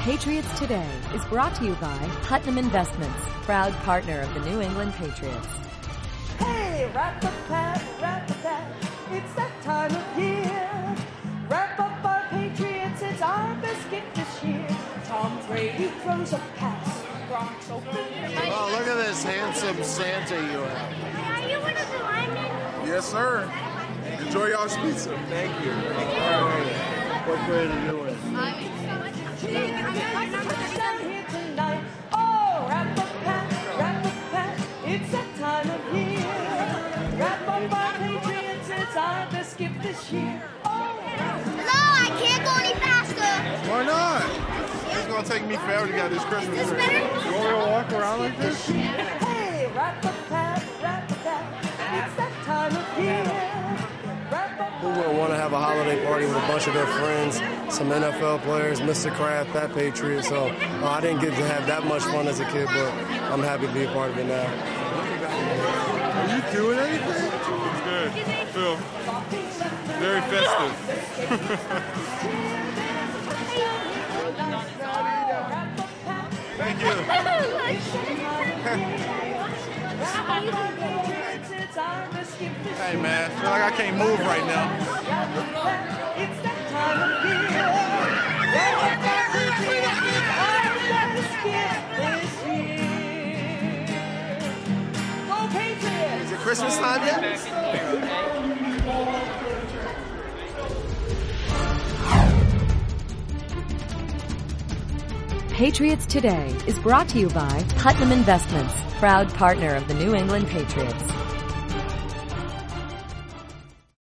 Patriots Today is brought to you by Putnam Investments, proud partner of the New England Patriots. Hey, rat-a-tat, it's that time of year. Wrap up our Patriots, it's our best gift this year. Tom Brady throws a pass, Gronk's open. Oh, look at this handsome Santa you have. Are you one of the linemen? Yes, sir. Enjoy y'all's pizza. Thank you. All right. What grade are you in? Down here tonight. Oh, rat-a-tat, it's that time of year. Wrap up our Patriots, it's our best gift this year. Oh, No, I can't go any faster. Why not? It's gonna take me forever to get this Christmas Is this tree. better? You want me to walk around like this? hey, rat-a-tat, it's that time of year. Wrap up Who wouldn't want to have a holiday party with a bunch of their friends, some NFL players, Mr. Kraft, Pat Patriot. So I didn't get to have that much fun as a kid, but I'm happy to be a part of it now. Are you doing anything? It's good. Feel very festive. Thank you. Hey man, feel like I can't move right now. It's that time of year. Wrap up our Patriots, it's our best gift this year. Go Patriots! Is it Christmas time yet? Patriots Today is brought to you by Putnam Investments, proud partner of the New England Patriots.